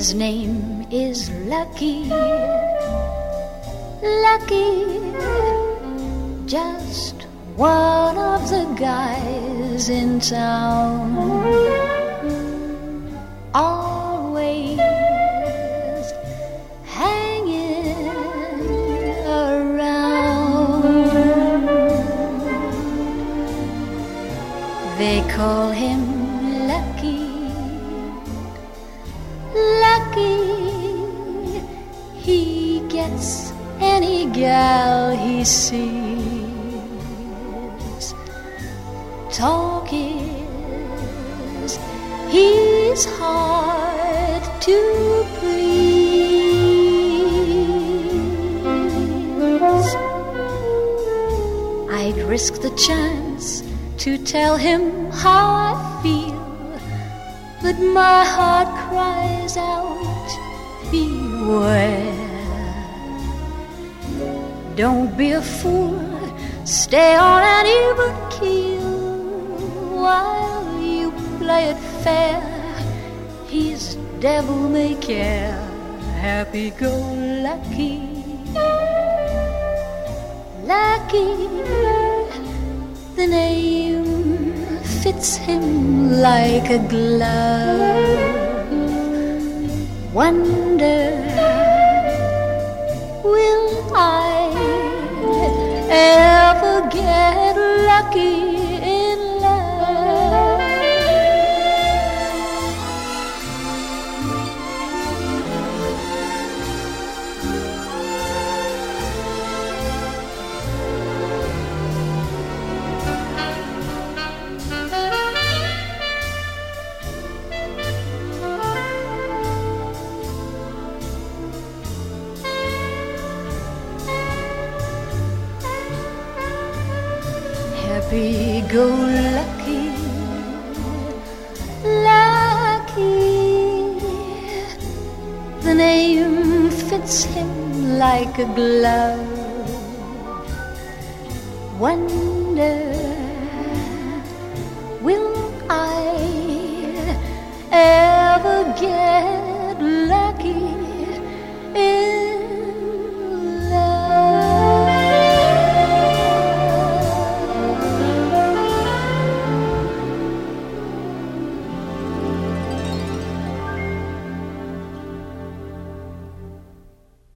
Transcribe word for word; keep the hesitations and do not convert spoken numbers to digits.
His name is Lucky, Lucky, just one of the guys in town. Always hanging around. They call him Lucky, Lucky. He gets any gal he sees. Talk is he's hard to please. I'd risk the chance to tell him how I feel, but my heart cries out, beware. Don't be a fool, stay on an even keel while you play it fair. His devil may care, happy-go-lucky, Lucky. The name fits him like a glove. Wonder, will I ever get lucky in love? Happy-go-lucky, Lucky. The name fits him like a glove. Wonder, will I ever get lucky?